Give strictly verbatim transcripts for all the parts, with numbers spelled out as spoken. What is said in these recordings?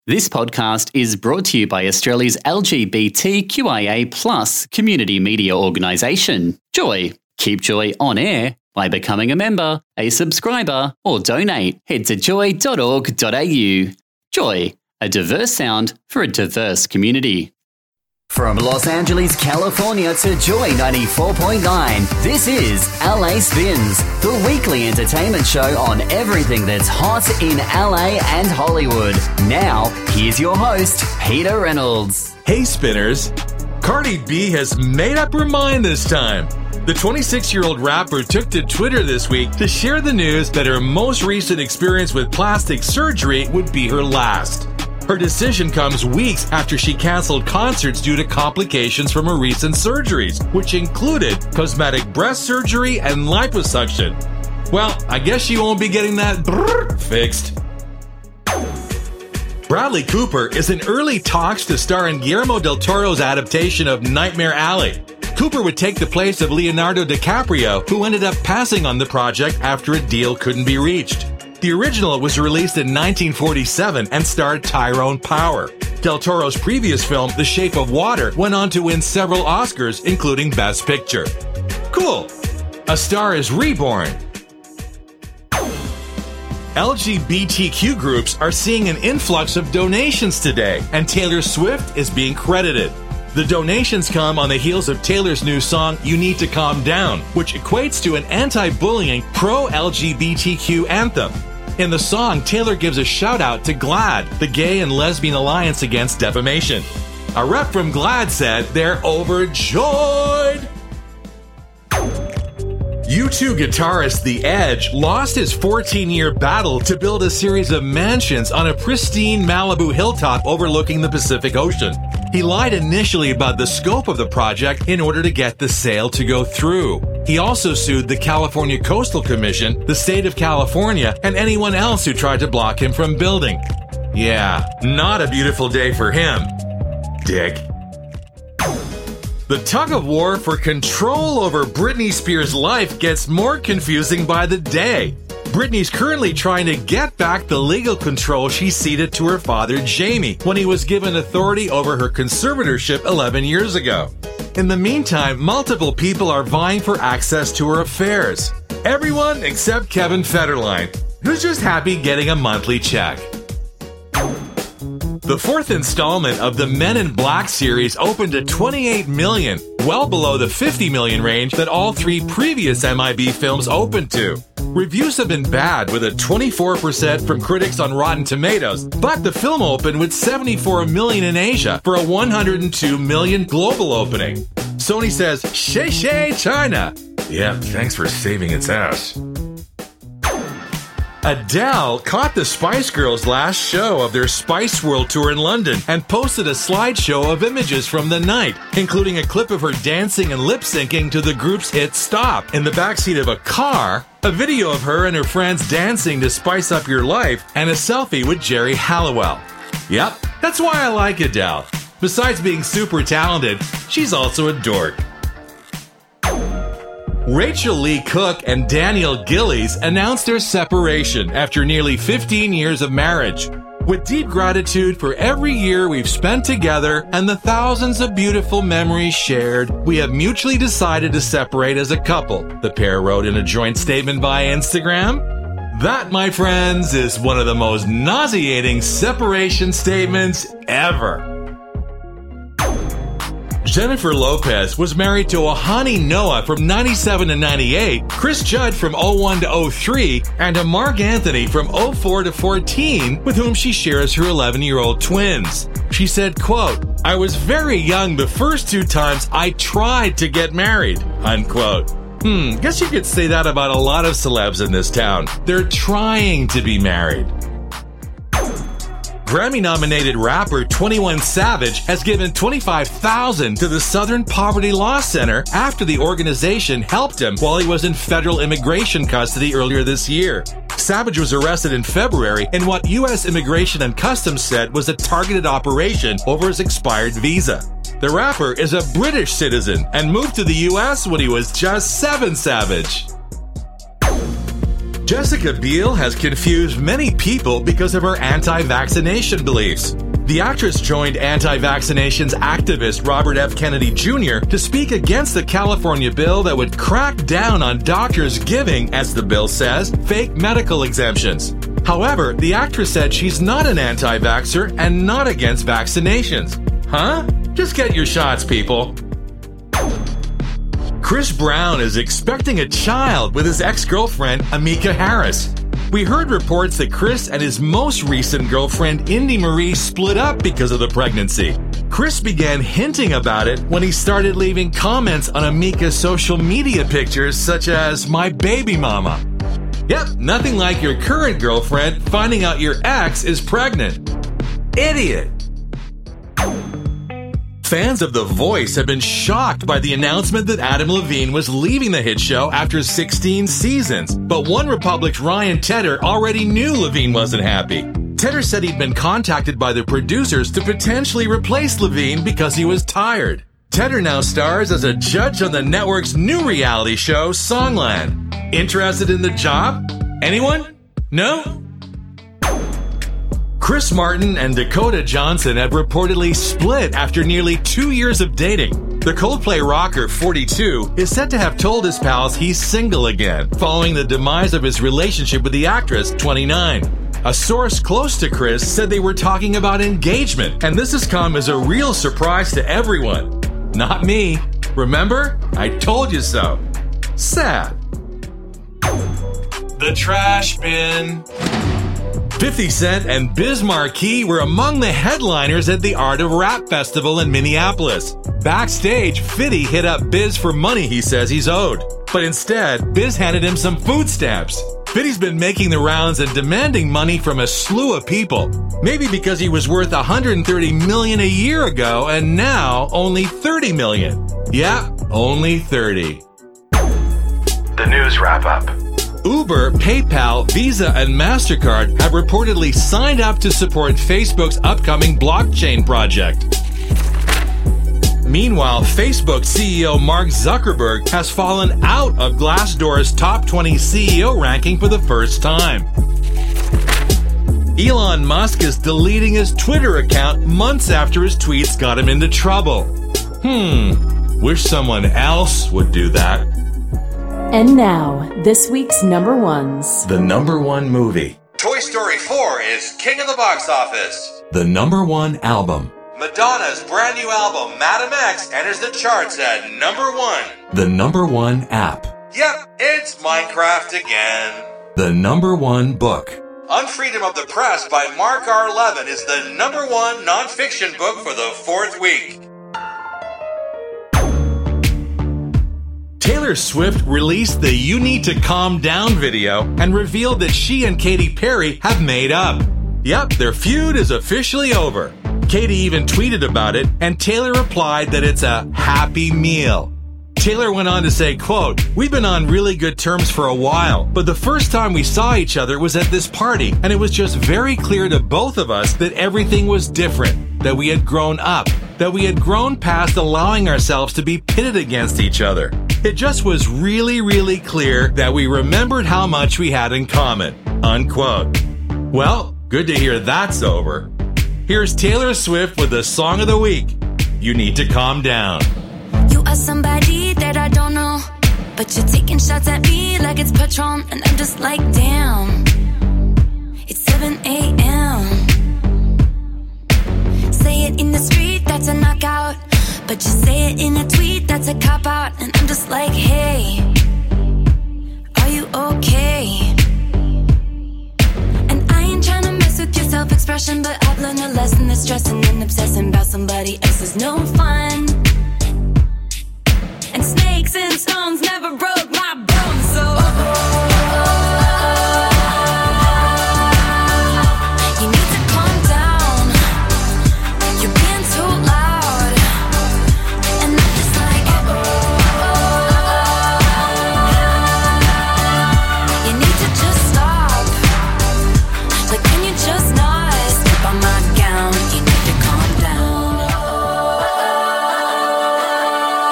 This podcast is brought to you by Australia's L G B T Q I A plus community media organisation, Joy. Keep Joy on air by becoming a member, a subscriber, or donate. Head to joy dot org dot a u. Joy, a diverse sound for a diverse community. From Los Angeles, California to Joy ninety-four point nine, this is L A Spins, the weekly entertainment show on everything that's hot in L A and Hollywood. Now, here's your host, Peter Reynolds. Hey Spinners, Cardi B has made up her mind this time. The twenty-six-year-old rapper took to Twitter this week to share the news that her most recent experience with plastic surgery would be her last. Her decision comes weeks after she canceled concerts due to complications from her recent surgeries, which included cosmetic breast surgery and liposuction. Well, I guess she won't be getting that brrr fixed. Bradley Cooper is in early talks to star in Guillermo del Toro's adaptation of Nightmare Alley. Cooper would take the place of Leonardo DiCaprio, who ended up passing on the project after a deal couldn't be reached. The original was released in nineteen forty-seven and starred Tyrone Power. Del Toro's previous film, The Shape of Water, went on to win several Oscars, including Best Picture. Cool! A Star is Reborn. L G B T Q groups are seeing an influx of donations today, and Taylor Swift is being credited. The donations come on the heels of Taylor's new song, You Need to Calm Down, which equates to an anti-bullying, pro-L G B T Q anthem. In the song, Taylor gives a shout-out to GLAAD, the Gay and Lesbian Alliance Against Defamation. A rep from GLAAD said they're overjoyed. U two guitarist The Edge lost his fourteen-year battle to build a series of mansions on a pristine Malibu hilltop overlooking the Pacific Ocean. He lied initially about the scope of the project in order to get the sale to go through. He also sued the California Coastal Commission, the state of California, and anyone else who tried to block him from building. Yeah, not a beautiful day for him. Dick. The tug-of-war for control over Britney Spears' life gets more confusing by the day. Britney's currently trying to get back the legal control she ceded to her father, Jamie, when he was given authority over her conservatorship eleven years ago. In the meantime, multiple people are vying for access to her affairs. Everyone except Kevin Federline, who's just happy getting a monthly check. The fourth installment of the Men in Black series opened at twenty-eight million dollars, well below the fifty million dollars range that all three previous M I B films opened to. Reviews have been bad, with a twenty-four percent from critics on Rotten Tomatoes, but the film opened with seventy-four million dollars in Asia for a one hundred two million dollars global opening. Sony says, "Shay Shay China." Yeah, thanks for saving its ass. Adele caught the Spice Girls' last show of their Spice World tour in London and posted a slideshow of images from the night, including a clip of her dancing and lip-syncing to the group's hit Stop in the backseat of a car, a video of her and her friends dancing to Spice Up Your Life, and a selfie with Jerry Halliwell. Yep, that's why I like Adele. Besides being super talented, she's also a dork. Rachel Lee Cook and Daniel Gillies announced their separation after nearly fifteen years of marriage. With deep gratitude for every year we've spent together and the thousands of beautiful memories shared, we have mutually decided to separate as a couple, the pair wrote in a joint statement via Instagram. That, my friends, is one of the most nauseating separation statements ever. Jennifer Lopez was married to Ahani Noah from ninety-seven to ninety-eight, Chris Judd from oh one to oh three, and a Mark Anthony from oh four to fourteen, with whom she shares her eleven-year-old twins. She said, quote, "I was very young the first two times I tried to get married," unquote. Hmm, guess you could say that about a lot of celebs in this town. They're trying to be married. Grammy-nominated rapper twenty-one Savage has given twenty-five thousand dollars to the Southern Poverty Law Center after the organization helped him while he was in federal immigration custody earlier this year. Savage was arrested in February in what U S Immigration and Customs said was a targeted operation over his expired visa. The rapper is a British citizen and moved to the U S when he was just seven. Savage. Jessica Biel has confused many people because of her anti-vaccination beliefs. The actress joined anti-vaccinations activist Robert F. Kennedy Junior to speak against the California bill that would crack down on doctors giving, as the bill says, fake medical exemptions. However, the actress said she's not an anti-vaxxer and not against vaccinations. Huh? Just get your shots, people. Chris Brown is expecting a child with his ex-girlfriend, Amika Harris. We heard reports that Chris and his most recent girlfriend, Indy Marie, split up because of the pregnancy. Chris began hinting about it when he started leaving comments on Amika's social media pictures, such as, "My baby mama." Yep, nothing like your current girlfriend finding out your ex is pregnant. Idiot. Fans of The Voice have been shocked by the announcement that Adam Levine was leaving the hit show after sixteen seasons. But One Republic's Ryan Tedder already knew Levine wasn't happy. Tedder said he'd been contacted by the producers to potentially replace Levine because he was tired. Tedder now stars as a judge on the network's new reality show, Songland. Interested in the job? Anyone? No? Chris Martin and Dakota Johnson have reportedly split after nearly two years of dating. The Coldplay rocker, forty-two, is said to have told his pals he's single again, following the demise of his relationship with the actress, twenty-nine. A source close to Chris said they were talking about engagement, and this has come as a real surprise to everyone. Not me. Remember? I told you so. Sad. The trash bin. fifty Cent and Biz Markie were among the headliners at the Art of Rap Festival in Minneapolis. Backstage, fifty hit up Biz for money he says he's owed. But instead, Biz handed him some food stamps. fifty's been making the rounds and demanding money from a slew of people. Maybe because he was worth one hundred thirty million dollars a year ago and now only thirty million dollars. Yeah, only thirty. The news wrap-up. Uber, PayPal, Visa, and MasterCard have reportedly signed up to support Facebook's upcoming blockchain project. Meanwhile, Facebook C E O Mark Zuckerberg has fallen out of Glassdoor's top twenty C E O ranking for the first time. Elon Musk is deleting his Twitter account months after his tweets got him into trouble. Hmm, wish someone else would do that. And now, this week's number ones. The number one movie. Toy Story four is king of the box office. The number one album. Madonna's brand new album, Madam X, enters the charts at number one. The number one app. Yep, it's Minecraft again. The number one book. Unfreedom of the Press by Mark R. Levin is the number one nonfiction book for the fourth week. Taylor Swift released the You Need to Calm Down video and revealed that she and Katy Perry have made up. Yep, their feud is officially over. Katy even tweeted about it, and Taylor replied that it's a happy meal. Taylor went on to say, quote, "We've been on really good terms for a while, but the first time we saw each other was at this party, and it was just very clear to both of us that everything was different, that we had grown up, that we had grown past allowing ourselves to be pitted against each other. It just was really, really clear that we remembered how much we had in common," unquote. Well, good to hear that's over. Here's Taylor Swift with the song of the week, You Need to Calm Down. You are somebody that I don't know, but you're taking shots at me like it's Patron, and I'm just like, damn, it's seven a.m. Say it in the street, that's a knockout, but you say it in a tweet, that's a cop-out, and I'm just like, hey, are you okay? And I ain't trying to mess with your self-expression, but I've learned a lesson that stressing and obsessing about somebody else is no fun. And snakes and stones never broke my bones, so you need to calm down. You're being too loud, and I'm just like, you need to just stop. Like, can you just not step on my gown? You need to calm down.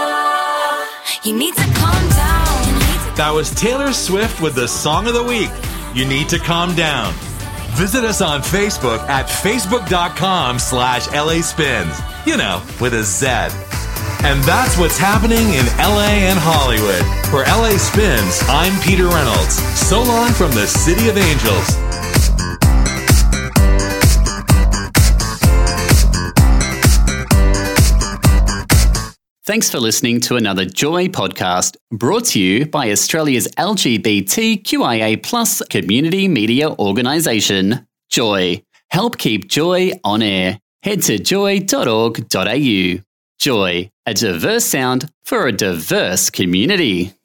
You need to calm down. That was Taylor Swift with the song of the week. you need to calm down. Visit us on Facebook at facebook.com slash LA Spins. You know, with a Z. And that's what's happening in L A and Hollywood. For L A Spins, I'm Peter Reynolds. So long from the City of Angels. Thanks for listening to another Joy podcast brought to you by Australia's L G B T Q I A plus community media organisation, Joy. Help keep Joy on air. Head to joy dot org dot a u. Joy, a diverse sound for a diverse community.